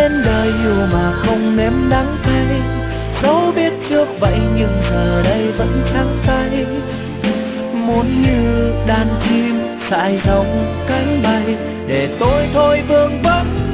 đến đời yêu mà không nếm đắng cay. Dẫu biết trước vậy nhưng giờ đây vẫn trắng tay. Muốn như đàn chim sải rộng cánh bay, để tôi thôi vương vấn